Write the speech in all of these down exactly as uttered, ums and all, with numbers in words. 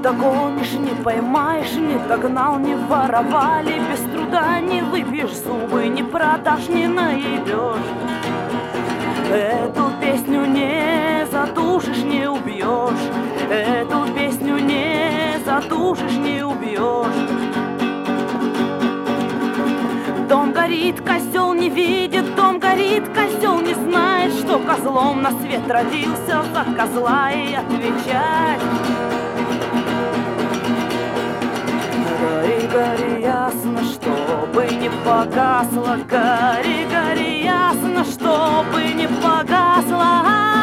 догонишь, не поймаешь, не догнал, не воровали, без труда не выбьешь зубы, не продашь, не наебешь. Эту песню не задушишь, не убьешь. Эту песню не задушишь, не убьешь. Дом горит, козел не видит, дом горит, козел не знает, что козлом на свет родился, за козла и отвечать. Гори, гори, ясно, чтобы не погасло, гори, гори, ясно, чтобы не погасло.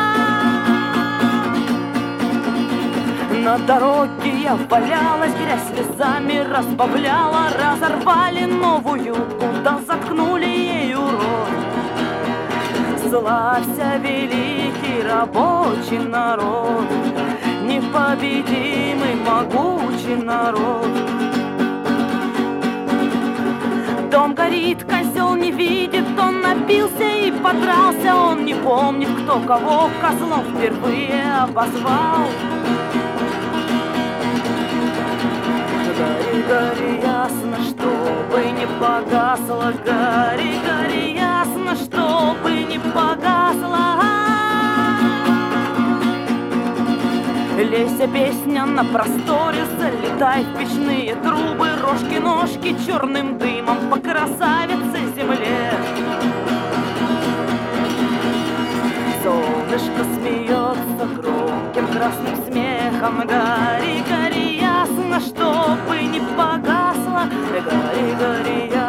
На дороге я валялась, грязь слезами разбавляла, разорвали новую, куда заткнули ею рот. Славься, великий рабочий народ, непобедимый могучий народ. Дом горит, козел не видит, он напился и подрался, он не помнит, кто кого козлом впервые обозвал. Гори, гори, ясно, чтобы не погасло, гори, гори, ясно, чтобы не погасло. Лейся, песня, на просторе, залетай в печные трубы, рожки-ножки черным дымом по красавице земле. Солнышко смеется громким красным смехом, гори, гори, ясно, чтобы не погасло, гори, гори, ясно.